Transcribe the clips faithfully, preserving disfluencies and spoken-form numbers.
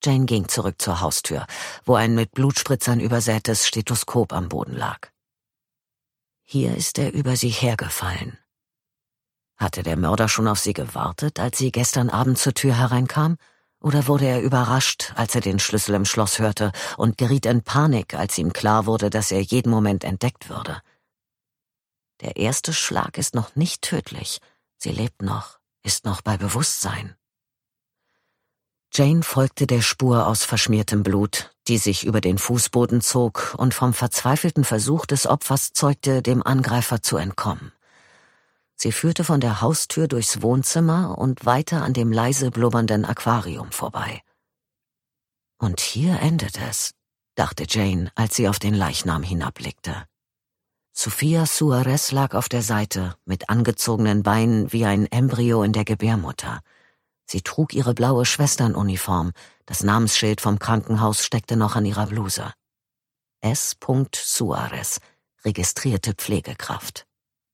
Jane ging zurück zur Haustür, wo ein mit Blutspritzern übersätes Stethoskop am Boden lag. Hier ist er über sie hergefallen. Hatte der Mörder schon auf sie gewartet, als sie gestern Abend zur Tür hereinkam? Oder wurde er überrascht, als er den Schlüssel im Schloss hörte und geriet in Panik, als ihm klar wurde, dass er jeden Moment entdeckt würde? Der erste Schlag ist noch nicht tödlich. Sie lebt noch, ist noch bei Bewusstsein. Jane folgte der Spur aus verschmiertem Blut, die sich über den Fußboden zog und vom verzweifelten Versuch des Opfers zeugte, dem Angreifer zu entkommen. Sie führte von der Haustür durchs Wohnzimmer und weiter an dem leise blubbernden Aquarium vorbei. Und hier endet es, dachte Jane, als sie auf den Leichnam hinabblickte. Sophia Suarez lag auf der Seite, mit angezogenen Beinen wie ein Embryo in der Gebärmutter. Sie trug ihre blaue Schwesternuniform, das Namensschild vom Krankenhaus steckte noch an ihrer Bluse. S. Suarez, registrierte Pflegekraft.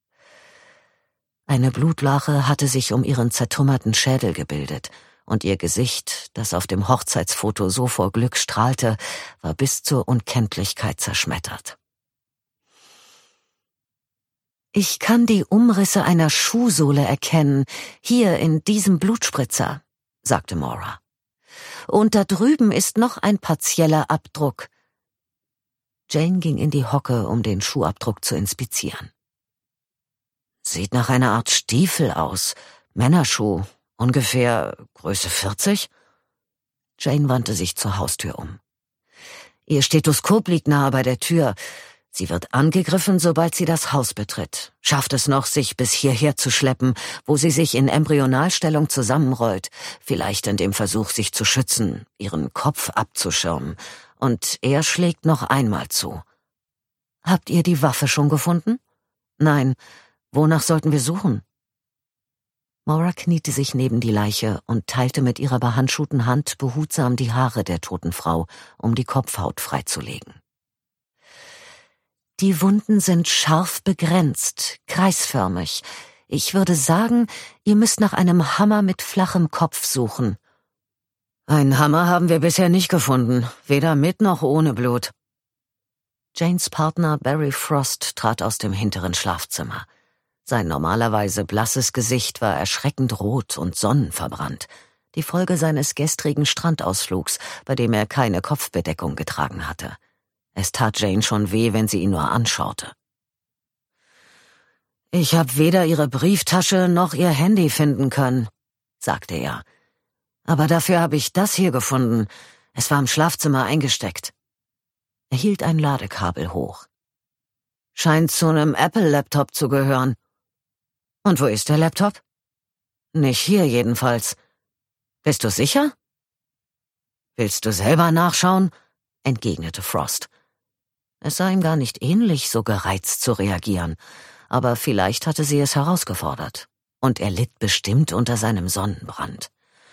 Eine Blutlache hatte sich um ihren zertrümmerten Schädel gebildet, und ihr Gesicht, das auf dem Hochzeitsfoto so vor Glück strahlte, war bis zur Unkenntlichkeit zerschmettert. »Ich kann die Umrisse einer Schuhsohle erkennen, hier in diesem Blutspritzer«, sagte Maura. »Und da drüben ist noch ein partieller Abdruck.« Jane ging in die Hocke, um den Schuhabdruck zu inspizieren. »Sieht nach einer Art Stiefel aus, Männerschuh, ungefähr Größe vierzig?» Jane wandte sich zur Haustür um. »Ihr Stethoskop liegt nahe bei der Tür. Sie wird angegriffen, sobald sie das Haus betritt, schafft es noch, sich bis hierher zu schleppen, wo sie sich in Embryonalstellung zusammenrollt, vielleicht in dem Versuch, sich zu schützen, ihren Kopf abzuschirmen, und er schlägt noch einmal zu. Habt ihr die Waffe schon gefunden? Nein. Wonach sollten wir suchen?« Maura kniete sich neben die Leiche und teilte mit ihrer behandschuhten Hand behutsam die Haare der toten Frau, um die Kopfhaut freizulegen. »Die Wunden sind scharf begrenzt, kreisförmig. Ich würde sagen, ihr müsst nach einem Hammer mit flachem Kopf suchen.« »Einen Hammer haben wir bisher nicht gefunden, weder mit noch ohne Blut.« Janes Partner Barry Frost trat aus dem hinteren Schlafzimmer. Sein normalerweise blasses Gesicht war erschreckend rot und sonnenverbrannt, die Folge seines gestrigen Strandausflugs, bei dem er keine Kopfbedeckung getragen hatte. Es tat Jane schon weh, wenn sie ihn nur anschaute. »Ich habe weder ihre Brieftasche noch ihr Handy finden können«, sagte er. »Aber dafür habe ich das hier gefunden. Es war im Schlafzimmer eingesteckt.« Er hielt ein Ladekabel hoch. »Scheint zu einem Apple-Laptop zu gehören.« »Und wo ist der Laptop?« »Nicht hier jedenfalls.« »Bist du sicher?« »Willst du selber nachschauen?« entgegnete Frost. Es sah ihm gar nicht ähnlich, so gereizt zu reagieren, aber vielleicht hatte sie es herausgefordert, und er litt bestimmt unter seinem Sonnenbrand.